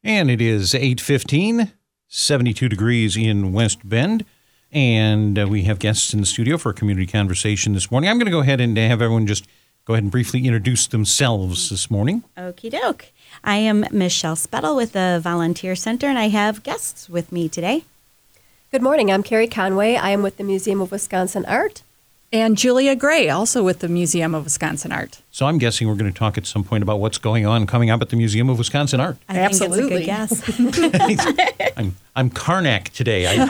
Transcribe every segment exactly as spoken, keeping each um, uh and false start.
And it is eight fifteen, seventy-two degrees in West Bend. And uh, we have guests in the studio for a community conversation this morning. I'm going to go ahead and have everyone just go ahead and briefly introduce themselves this morning. Okie doke. I am Michelle Spettle with the Volunteer Center, and I have guests with me today. Good morning. I'm Carrie Conway. I am with the Museum of Wisconsin Art. And Julia Gray, also with the Museum of Wisconsin Art. So I'm guessing we're going to talk at some point about what's going on coming up at the Museum of Wisconsin Art. I Absolutely. think it's a good guess. I'm I'm Karnak today. I,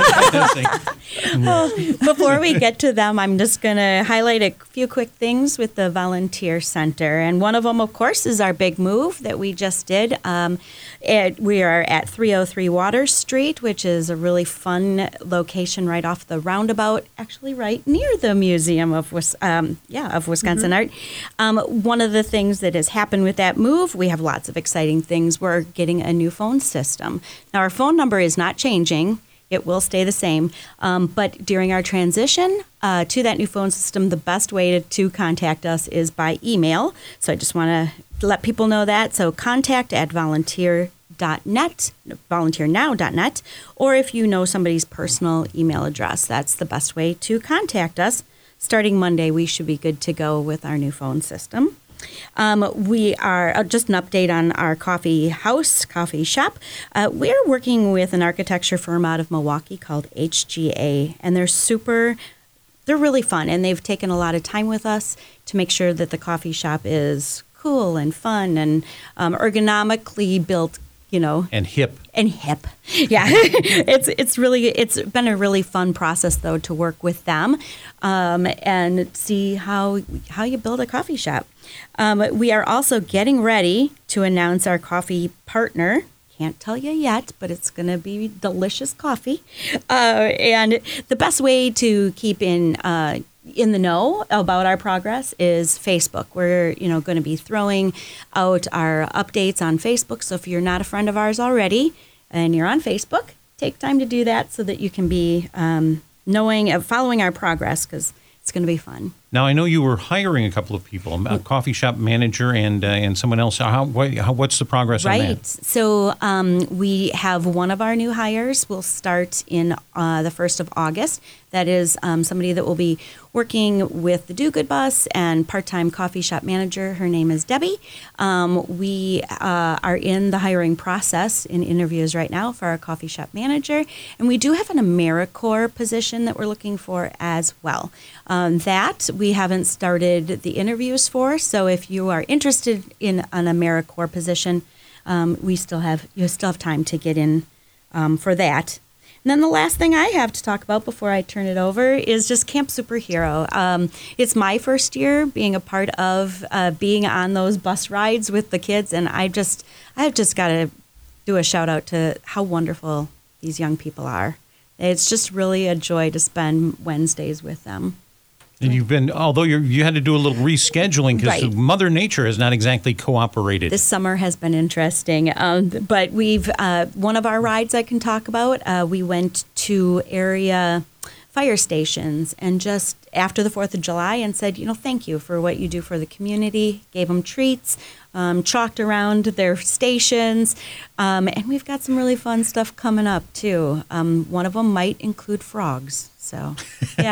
Well, before we get to them, I'm just going to highlight a few quick things with the Volunteer Center. And one of them, of course, is our big move that we just did. Um, it, we are at three oh three Water Street, which is a really fun location right off the roundabout, actually right near the Museum of Wis- um, yeah of Wisconsin mm-hmm. Art. Um, one of the things that has happened with that move, we have lots of exciting things. We're getting a new phone system. Now, our phone number is not changing. It will stay the same. Um, but during our transition uh, to that new phone system, the best way to, to contact us is by email. So I just want to let people know that. So contact at volunteer dot net, volunteer now dot net, or if you know somebody's personal email address, that's the best way to contact us. Starting Monday, we should be good to go with our new phone system. Um, we are, uh, just an update on our coffee house, coffee shop. Uh, we're working with an architecture firm out of Milwaukee called H G A, and they're super, they're really fun, and they've taken a lot of time with us to make sure that the coffee shop is cool and fun and um, ergonomically built, you know. And hip. And hip. Yeah. it's it's really, it's been a really fun process, though, to work with them um, and see how how you build a coffee shop. Um, we are also getting ready to announce our coffee partner. Can't tell you yet, but it's going to be delicious coffee. Uh, and the best way to keep in uh, in the know about our progress is Facebook. We're you know going to be throwing out our updates on Facebook. So if you're not a friend of ours already and you're on Facebook, take time to do that so that you can be um, knowing, uh, following our progress, because it's going to be fun. Now, I know you were hiring a couple of people, a coffee shop manager and uh, and someone else. How, what, how what's the progress right. on that? Right. So um, we have one of our new hires will start in uh, the first of August. That is um, somebody that will be working with the Do Good Bus and part-time coffee shop manager. Her name is Debbie. Um, we uh, are in the hiring process in interviews right now for our coffee shop manager. And we do have an AmeriCorps position that we're looking for as well. Um, that we haven't started the interviews for. So if you are interested in an AmeriCorps position, um, we still have you still have time to get in um, for that. And then the last thing I have to talk about before I turn it over is just Camp Superhero. Um, it's my first year being a part of uh, being on those bus rides with the kids, and I just I've just got to do a shout out to how wonderful these young people are. It's just really a joy to spend Wednesdays with them. And you've been, although you you had to do a little rescheduling because right. Mother Nature has not exactly cooperated. This summer has been interesting, um, but we've uh, one of our rides I can talk about. Uh, we went to area fire stations and just after the Fourth of July and said, you know, thank you for what you do for the community. Gave them treats, um, chalked around their stations, um, and we've got some really fun stuff coming up too. Um, one of them might include frogs. So, yeah.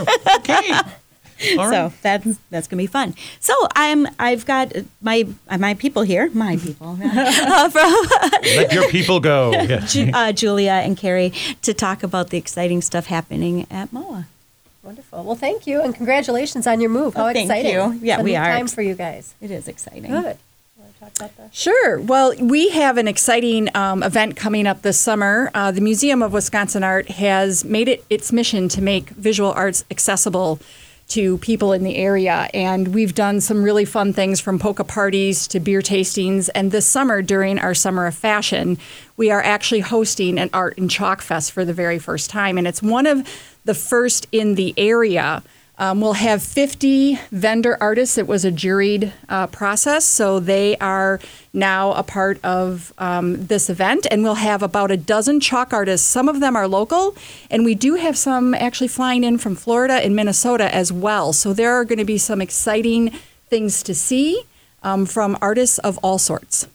Okay. All right. So that's that's gonna be fun. So I'm I've got my my people here, my people uh, from Let your people go. Yeah. Ju- uh, Julia and Carrie to talk about the exciting stuff happening at M O A. Wonderful. Well, thank you, and congratulations on your move. How Oh, thank exciting! you. Yeah, It's a we neat are. Time for you guys. It is exciting. Good. Want to talk about that? Sure. Well, we have an exciting um, event coming up this summer. Uh, the Museum of Wisconsin Art has made it its mission to make visual arts accessible to people in the area. And we've done some really fun things from polka parties to beer tastings. And this summer, during our Summer of Fashion, we are actually hosting an Art and Chalk Fest for the very first time. And it's one of the first in the area. Um, we'll have fifty vendor artists. It was a juried uh, process, so they are now a part of um, this event. And we'll have about a dozen chalk artists. Some of them are local, and we do have some actually flying in from Florida and Minnesota as well. So there are going to be some exciting things to see um, from artists of all sorts.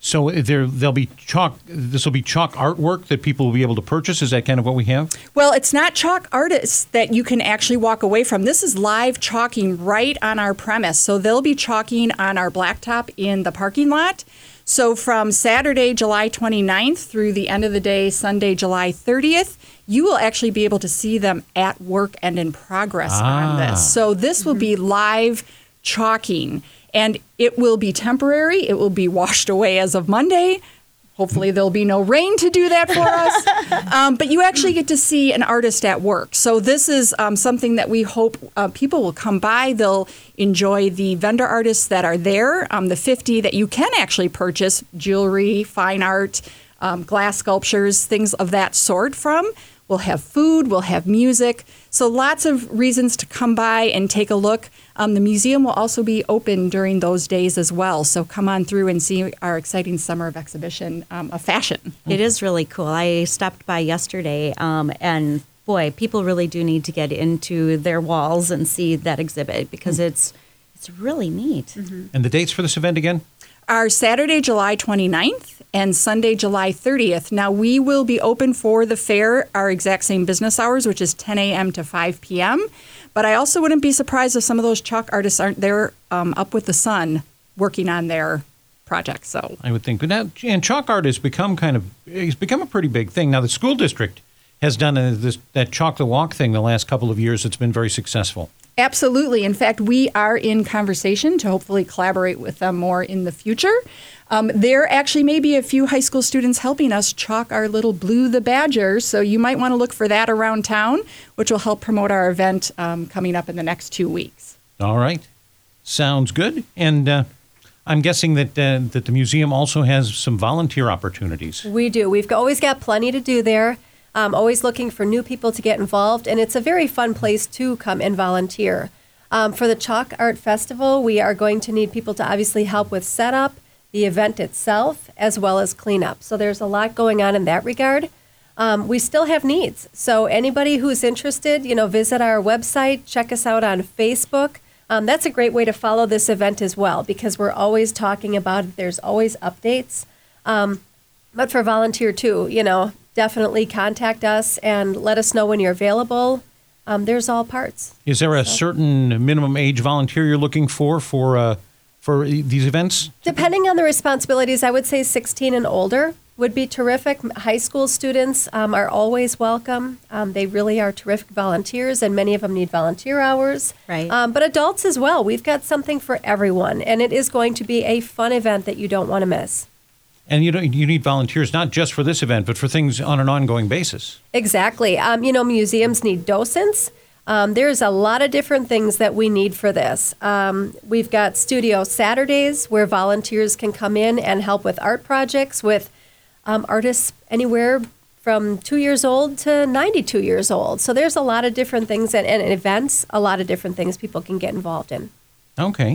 So there, there'll be chalk. This will be chalk artwork that people will be able to purchase. Is that kind of what we have? Well, it's not chalk artists that you can actually walk away from. This is live chalking right on our premise. So they'll be chalking on our blacktop in the parking lot. So from Saturday, July twenty-ninth through the end of the day, Sunday, July thirtieth, you will actually be able to see them at work and in progress Ah. on this. So this will be live chalking. And it will be temporary. It will be washed away as of Monday. Hopefully there'll be no rain to do that for us. Um, but you actually get to see an artist at work. So this is um, something that we hope uh, people will come by. They'll enjoy the vendor artists that are there, um, the fifty that you can actually purchase, jewelry, fine art, um, glass sculptures, things of that sort from. We'll have food, we'll have music. So lots of reasons to come by and take a look. Um, the museum will also be open during those days as well. So come on through and see our exciting summer of exhibition um, of fashion. It is really cool. I stopped by yesterday, um, and boy, people really do need to get into their walls and see that exhibit because it's it's really neat. And the dates for this event again? Are Saturday, July twenty-ninth and Sunday, July thirtieth. Now, we will be open for the fair, our exact same business hours, which is ten a.m. to five p.m. But I also wouldn't be surprised if some of those chalk artists aren't there um, up with the sun working on their projects. So I would think. But now, and chalk art has become kind of, it's become a pretty big thing. Now, the school district has done a, this, that Chalk the Walk thing the last couple of years. It's been very successful. absolutely. In fact, we are in conversation to hopefully collaborate with them more in the future. Um, there actually may be a few high school students helping us chalk our little Blue the Badger, so you might want to look for that around town, which will help promote our event um, coming up in the next two weeks. All right. Sounds good. And uh, I'm guessing that uh, that the museum also has some volunteer opportunities. We do. We've always got plenty to do there. Um, always looking for new people to get involved, and it's a very fun place to come and volunteer. Um, for the Chalk Art Festival, we are going to need people to obviously help with setup, the event itself, as well as cleanup. So there's a lot going on in that regard. Um, we still have needs. So anybody who's interested, you know, visit our website, check us out on Facebook. Um, that's a great way to follow this event as well, because we're always talking about it. There's always updates. Um, but for volunteer too, you know, definitely contact us and let us know when you're available. Um, there's all parts. Is there a certain minimum age volunteer you're looking for for uh, for these events? Depending on the responsibilities, I would say sixteen and older would be terrific. High school students um, are always welcome. Um, they really are terrific volunteers, and many of them need volunteer hours. Right. Um, but adults as well. We've got something for everyone, and it is going to be a fun event that you don't want to miss. And you don't, you need volunteers not just for this event, but for things on an ongoing basis. Exactly. Um, you know, museums need docents. Um, there's a lot of different things that we need for this. Um, we've got Studio Saturdays where volunteers can come in and help with art projects with um, artists anywhere from two years old to ninety-two years old. So there's a lot of different things and, and events, a lot of different things people can get involved in. Okay.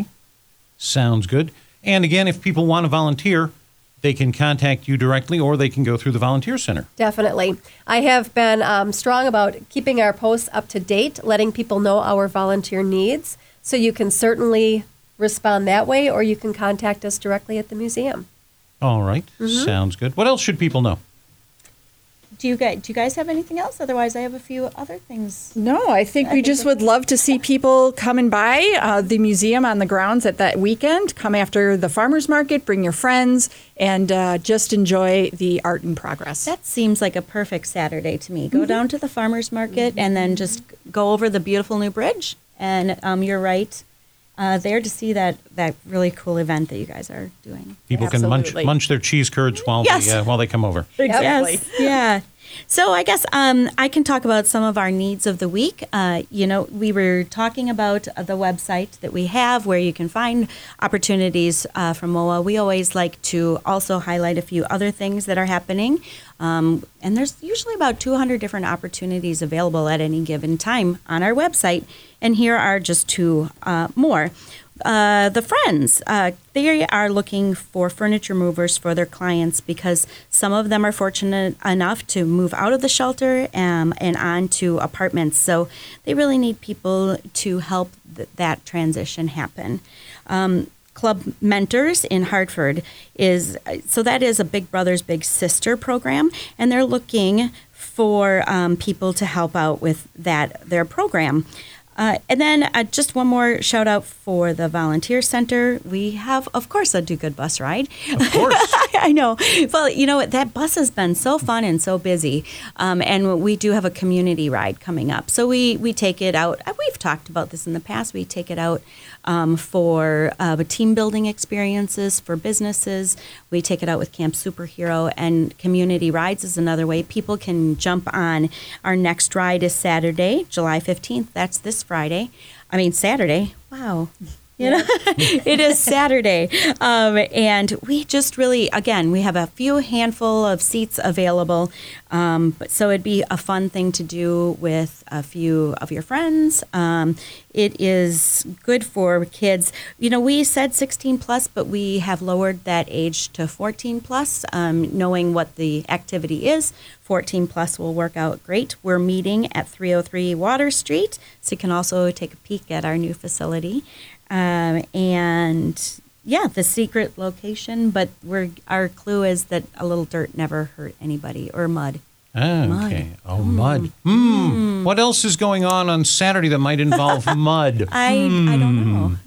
Sounds good. And again, if people want to volunteer, they can contact you directly or they can go through the Volunteer Center. Definitely. I have been um, strong about keeping our posts up to date, letting people know our volunteer needs. So you can certainly respond that way, or you can contact us directly at the museum. All right. Mm-hmm. Sounds good. What else should people know? Do you guys do you guys have anything else? Otherwise, I have a few other things. No, I think I we think just we're would love to see people coming by uh, the museum on the grounds at that weekend. Come after the farmers market, bring your friends, and uh, just enjoy the art in progress. That seems like a perfect Saturday to me. Go down to the farmers market and then just go over the beautiful new bridge. And um, you're right, uh, there to see that, that really cool event that you guys are doing. People can munch, Absolutely. munch their cheese curds while, Yes. they, uh, while they come over. Exactly. Yes. Yeah. So I guess um, I can talk about some of our needs of the week. Uh, you know, we were talking about the website that we have where you can find opportunities uh, from M O A. We always like to also highlight a few other things that are happening. Um, and there's usually about two hundred different opportunities available at any given time on our website. And here are just two uh, more. Uh, the Friends, uh, they are looking for furniture movers for their clients because some of them are fortunate enough to move out of the shelter um, and on to apartments. So they really need people to help th- that transition happen. Um, Club Mentors in Hartford is, so that is a Big Brothers Big Sister program, and they're looking for um, people to help out with that, their program. Uh, and then uh, just one more shout out for the Volunteer Center. We have, of course, a Do Good bus ride. Of course. I know. Well, you know what? That bus has been so fun and so busy. Um, and we do have a community ride coming up. So we, we take it out. We've talked about this in the past. We take it out um, for uh, team building experiences for businesses. We take it out with Camp Superhero. And community rides is another way people can jump on. Our next ride is Saturday, July fifteenth. That's this Friday. I mean, Saturday. Wow. You know, it is Saturday. Um, and we just really, again, we have a few handful of seats available. Um, but so it'd be a fun thing to do with a few of your friends. Um, it is good for kids. You know, we said sixteen plus, but we have lowered that age to fourteen plus, um, knowing what the activity is. fourteen plus will work out great. We're meeting at three oh three Water Street, so you can also take a peek at our new facility. Um, and yeah, the secret location, but we're, our clue is that a little dirt never hurt anybody, or mud. Ah, Mud. okay. Oh, mud. Hmm. What else is going on on Saturday that might involve mud? I I don't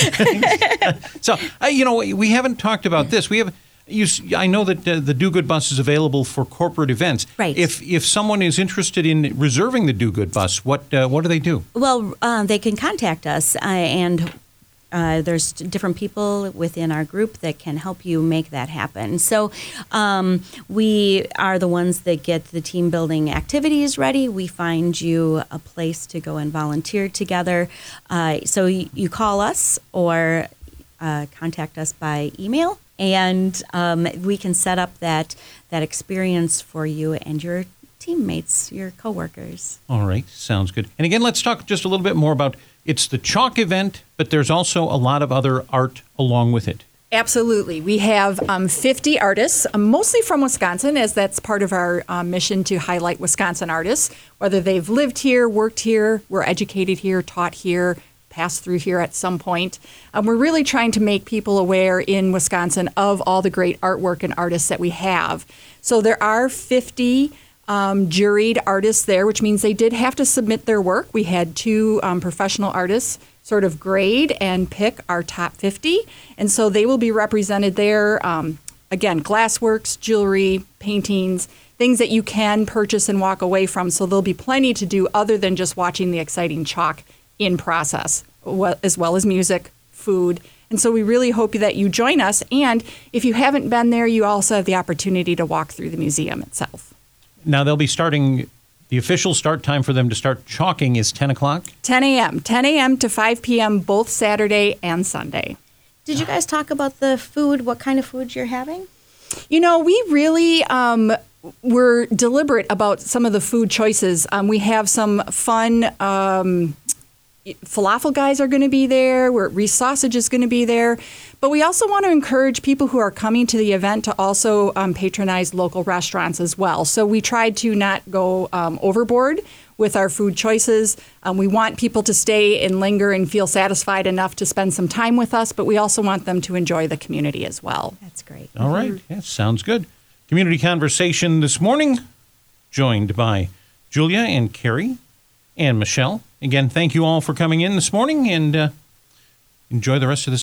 know. So, uh, you know, we haven't talked about this. We have. You, s- I know that uh, the Do Good bus is available for corporate events. Right. If if someone is interested in reserving the Do Good bus, what uh, what do they do? Well, uh, they can contact us, uh, and uh, there's different people within our group that can help you make that happen. So um, we are the ones that get the team building activities ready. We find you a place to go and volunteer together. Uh, so you, you call us or uh, contact us by email, and um, we can set up that that experience for you and your teammates, your coworkers. All right, sounds good. And again, let's talk just a little bit more about it's the chalk event, but there's also a lot of other art along with it. Absolutely. We have um, fifty artists, um, mostly from Wisconsin, as that's part of our um, mission to highlight Wisconsin artists, whether they've lived here, worked here, were educated here, taught here, passed through here at some point. Um, we're really trying to make people aware in Wisconsin of all the great artwork and artists that we have. So there are fifty um, juried artists there, which means they did have to submit their work. We had two um, professional artists sort of grade and pick our top fifty. And so they will be represented there. Um, again, glassworks, jewelry, paintings, things that you can purchase and walk away from. So there'll be plenty to do other than just watching the exciting chalk in process, as well as music, food. And so we really hope that you join us. And if you haven't been there, you also have the opportunity to walk through the museum itself. Now they'll be starting, the official start time for them to start chalking is ten o'clock? ten a.m. ten a.m. to five p.m. both Saturday and Sunday. Did you guys talk about the food, what kind of food you're having? You know, we really um, were deliberate about some of the food choices. Um, we have some fun um, falafel guys are going to be there. We're, Reese Sausage is going to be there. But we also want to encourage people who are coming to the event to also um, patronize local restaurants as well. So we tried to not go um, overboard with our food choices. Um, we want people to stay and linger and feel satisfied enough to spend some time with us, but we also want them to enjoy the community as well. That's great. All right. Yeah, sounds good. Community conversation this morning, joined by Julia and Carrie and Michelle. Again, thank you all for coming in this morning, and uh, enjoy the rest of this.